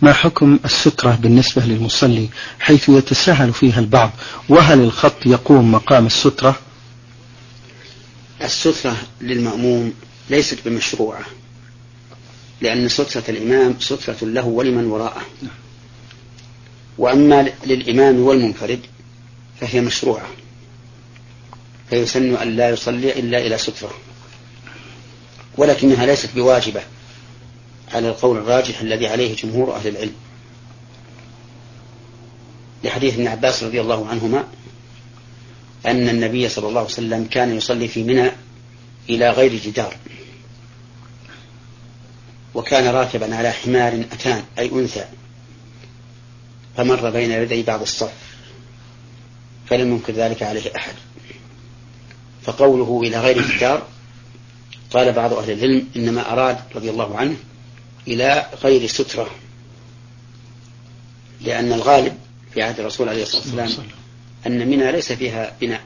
ما حكم السترة بالنسبة للمصلي حيث يتساهل فيها البعض، وهل الخط يقوم مقام السترة؟ السترة للمأموم ليست بمشروعة، لأن سترة الإمام سترة له ولمن وراءه، وأما للإمام والمنفرد فهي مشروعة، فيسن أن لا يصلي إلا إلى سترة، ولكنها ليست بواجبة على القول الراجح الذي عليه جمهور أهل العلم، لحديث ابن عباس رضي الله عنهما أن النبي صلى الله عليه وسلم كان يصلي في منى إلى غير جدار، وكان راكبا على حمار أتان أي أنثى، فمر بين يدي بعض الصف فلم ينكر ذلك عليه أحد. فقوله إلى غير جدار قال بعض أهل العلم إنما أراد رضي الله عنه إلى غير سترة، لأن الغالب في عهد الرسول عليه الصلاة والسلام أن منى ليس فيها بناء،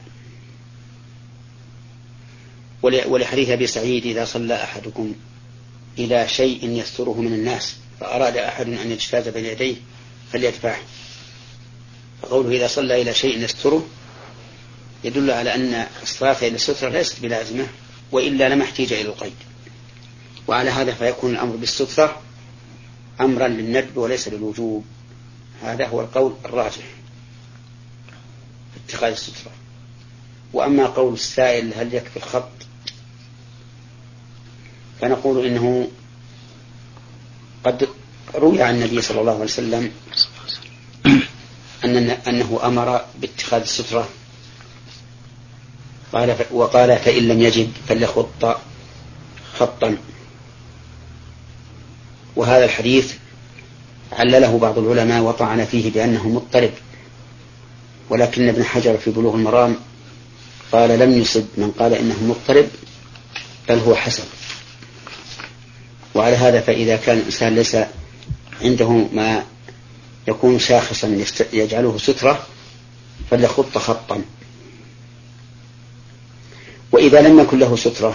ولحديث أبي سعيد إذا صلى أحدكم إلى شيء يستره من الناس فأراد أحد أن يجتاز بين يديه فليدفعه، فقوله إذا صلى إلى شيء يستره يدل على أن الصلاة إلى السترة ليست بلازمة، وإلا لما احتاج إلى القيد، وعلى هذا فيكون الأمر بالسترة أمرا للندب وليس للوجوب. هذا هو القول الراجح في اتخاذ السترة. وأما قول السائل هل يكفي الخط، فنقول إنه قد روي عن النبي صلى الله عليه وسلم أنه أمر باتخاذ السترة، وقال فإن لم يجد فليخط خطا، وهذا الحديث علله بعض العلماء وطعن فيه بأنه مضطرب، ولكن ابن حجر في بلوغ المرام قال لم يصب من قال إنه مضطرب، بل هو حسن. وعلى هذا فإذا كان الإنسان ليس عنده ما يكون شاخصا يجعله سترة فليخط خطا، وإذا لم يكن له سترة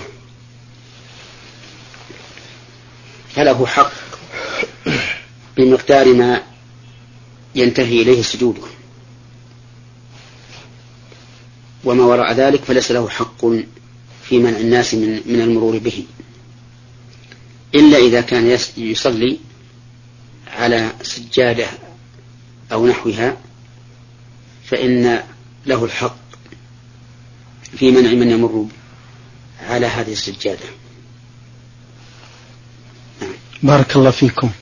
فله حق بمقدار ما ينتهي إليه سجوده، وما وراء ذلك فليس له حق في منع الناس من المرور به، إلا إذا كان يصلي على سجادة أو نحوها فإن له الحق في منع من يمر على هذه السجادة. بارك الله فيكم.